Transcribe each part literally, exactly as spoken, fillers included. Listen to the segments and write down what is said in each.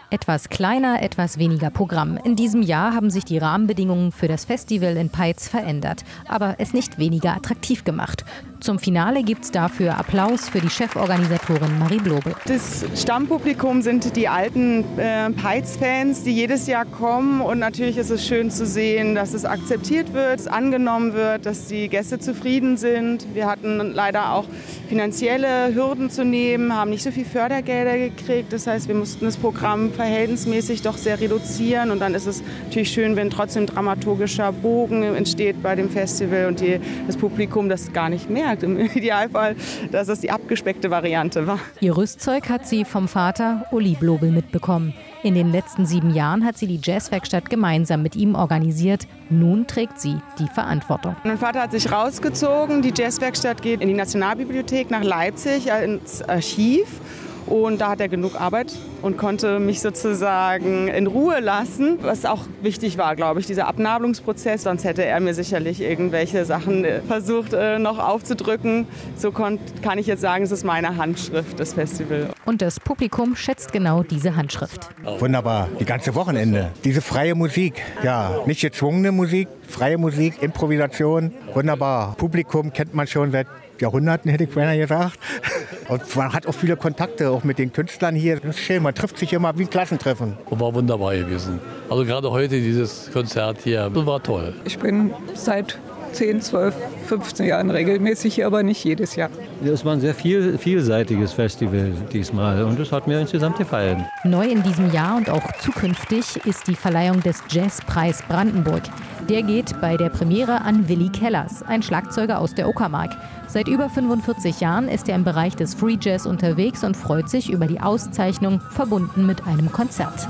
Etwas kleiner, etwas weniger Programm. In diesem Jahr haben sich die Rahmenbedingungen für das Festival in Peitz verändert, aber es nicht weniger attraktiv gemacht. Zum Finale gibt's dafür Applaus für die Cheforganisatorin Marie Blobel. Das Stammpublikum sind die alten äh, Peitz-Fans, die jedes Jahr kommen. Und natürlich ist es schön zu sehen, dass es akzeptiert wird, es angenommen wird, dass die Gäste zufrieden sind. Wir hatten leider auch finanzielle Hürden zu nehmen, haben nicht so viel Fördergelder gekriegt. Das heißt, wir mussten das Programm verhältnismäßig doch sehr reduzieren. Und dann ist es natürlich schön, wenn trotzdem dramaturgischer Bogen entsteht bei dem Festival und die, das Publikum das gar nicht merkt. Im Idealfall, dass es die abgespeckte Variante war. Ihr Rüstzeug hat sie vom Vater Uli Blobel mitbekommen. In den letzten sieben Jahren hat sie die Jazzwerkstatt gemeinsam mit ihm organisiert. Nun trägt sie die Verantwortung. Mein Vater hat sich rausgezogen. Die Jazzwerkstatt geht in die Nationalbibliothek nach Leipzig ins Archiv. Und da hat er genug Arbeit und konnte mich sozusagen in Ruhe lassen, was auch wichtig war, glaube ich, dieser Abnabelungsprozess. Sonst hätte er mir sicherlich irgendwelche Sachen versucht noch aufzudrücken. So kann ich jetzt sagen, es ist meine Handschrift, das Festival. Und das Publikum schätzt genau diese Handschrift. Wunderbar, die ganze Wochenende. Diese freie Musik, ja, nicht gezwungene Musik, freie Musik, Improvisation, wunderbar. Publikum kennt man schon seit Jahrhunderten, hätte ich beinahe gesagt. Und man hat auch viele Kontakte, auch mit den Künstlern hier. Das ist schön, man trifft sich immer wie ein Klassentreffen. War wunderbar gewesen. Also gerade heute dieses Konzert hier, das war toll. Ich bin seit zehn, zwölf, fünfzehn Jahren regelmäßig hier, aber nicht jedes Jahr. Es war ein sehr viel, vielseitiges Festival diesmal und das hat mir insgesamt gefallen. Neu in diesem Jahr und auch zukünftig ist die Verleihung des Jazzpreis Brandenburg. Der geht bei der Premiere an Willi Kellers, ein Schlagzeuger aus der Uckermark. Seit über fünfundvierzig Jahren ist er im Bereich des Free Jazz unterwegs und freut sich über die Auszeichnung, verbunden mit einem Konzert.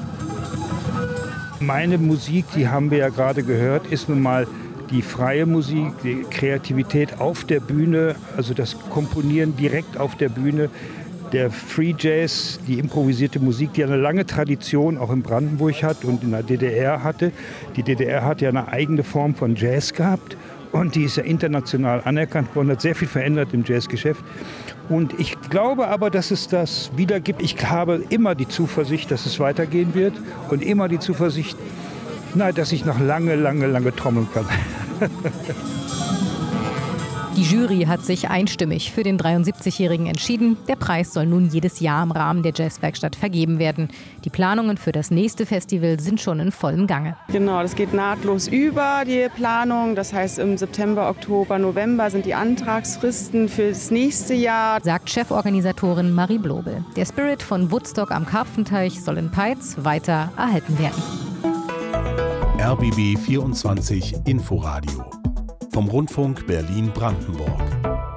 Meine Musik, die haben wir ja gerade gehört, ist nun mal die freie Musik, die Kreativität auf der Bühne, also das Komponieren direkt auf der Bühne. Der Free Jazz, die improvisierte Musik, die eine lange Tradition auch in Brandenburg hat und in der D D R hatte. Die D D R hat ja eine eigene Form von Jazz gehabt und die ist ja international anerkannt worden, hat sehr viel verändert im Jazzgeschäft. Und ich glaube aber, dass es das wieder gibt. Ich habe immer die Zuversicht, dass es weitergehen wird und immer die Zuversicht, na, dass ich noch lange, lange, lange trommeln kann. Die Jury hat sich einstimmig für den dreiundsiebzigjährigen entschieden. Der Preis soll nun jedes Jahr im Rahmen der Jazzwerkstatt vergeben werden. Die Planungen für das nächste Festival sind schon in vollem Gange. Genau, das geht nahtlos über die Planung. Das heißt, im September, Oktober, November sind die Antragsfristen für das nächste Jahr, sagt Cheforganisatorin Marie Blobel. Der Spirit von Woodstock am Karpfenteich soll in Peitz weiter erhalten werden. R B B vierundzwanzig Inforadio vom Rundfunk Berlin-Brandenburg.